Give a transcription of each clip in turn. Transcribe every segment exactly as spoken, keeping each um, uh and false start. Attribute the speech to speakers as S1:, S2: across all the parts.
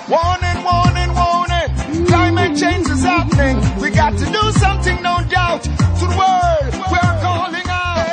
S1: Warning, warning, warning. Climate change is happening. We got to do something, no doubt. To the world, we're calling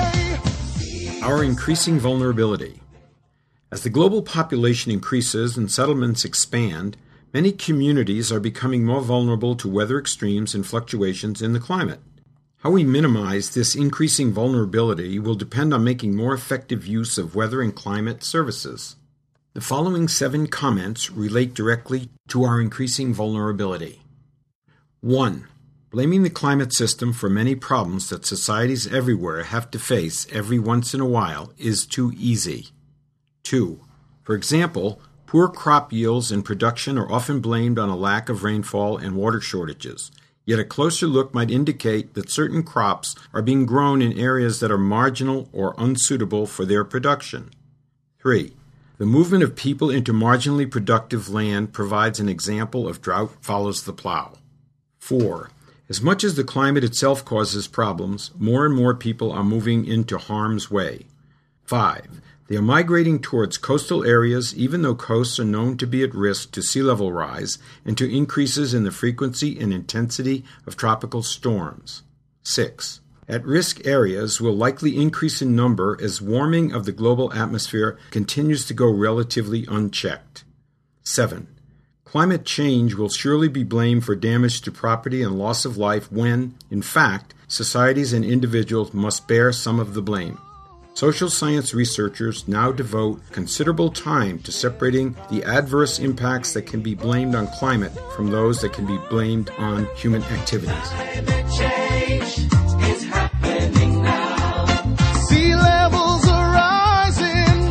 S1: out.
S2: Our increasing vulnerability. As the global population increases and settlements expand, many communities are becoming more vulnerable to weather extremes and fluctuations in the climate. How we minimize this increasing vulnerability will depend on making more effective use of weather and climate services. The following seven comments relate directly to our increasing vulnerability. one. Blaming the climate system for many problems that societies everywhere have to face every once in a while is too easy. two. For example, poor crop yields and production are often blamed on a lack of rainfall and water shortages, yet a closer look might indicate that certain crops are being grown in areas that are marginal or unsuitable for their production. three. The movement of people into marginally productive land provides an example of drought follows the plow. four. As much as the climate itself causes problems, more and more people are moving into harm's way. five. They are migrating towards coastal areas even though coasts are known to be at risk to sea level rise and to increases in the frequency and intensity of tropical storms. six. At-risk areas will likely increase in number as warming of the global atmosphere continues to go relatively unchecked. seven. Climate change will surely be blamed for damage to property and loss of life when, in fact, societies and individuals must bear some of the blame. Social science researchers now devote considerable time to separating the adverse impacts that can be blamed on climate from those that can be blamed on human activities.
S3: Climate change is happening now.
S1: Sea levels are rising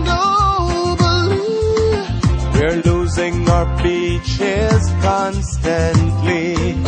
S1: globally.
S3: We're losing our beaches constantly.